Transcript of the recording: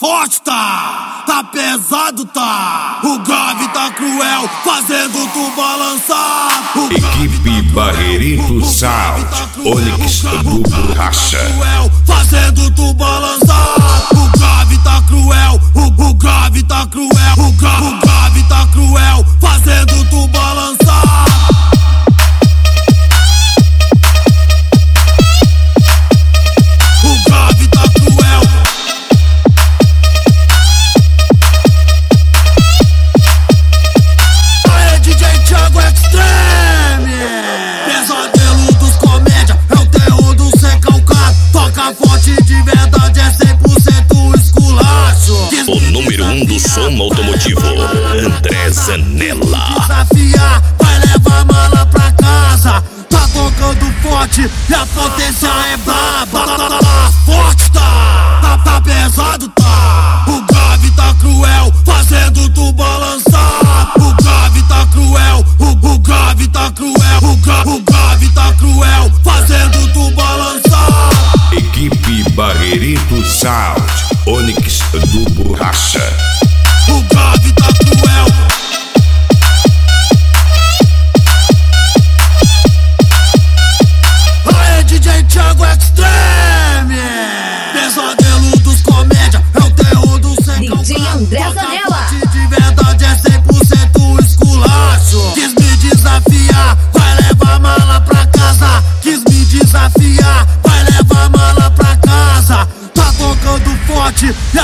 forte, tá pesado, tá. O grave tá cruel, fazendo tu balançar. Equipe Barreirito Sound, Onyx do Borracha. Fazendo tu balançar. O grave tá cruel, o grave tá cruel, o grave tá cruel, fazendo tu balançar. O grave tá cruel. Aê, DJ Thiago Extreme, pesadelo dos comédia, é o terror do sem calcado. Toca forte de verdade, é 100% esculacho. O número 1 do som automotivo, André Zanella. Desafiar, vai levar mala pra casa. Tá tocando forte e a potência é braba. Forte, tá pesado, tá. O grave tá cruel, fazendo tu balançar. O grave tá cruel, o grave tá cruel, o grave tá cruel, fazendo tu balançar. Equipe Barreirito Sound, Onyx do Borracha. O grave tá cruel. Aê, DJ Thiago Extreme, pesadelo dos comédia, é o terror do sem calcado. DJ André Zanella. De verdade é 100% esculacho. Quis me desafiar, vai levar mala pra casa. Quis me desafiar, vai levar mala pra casa. Tá tocando forte e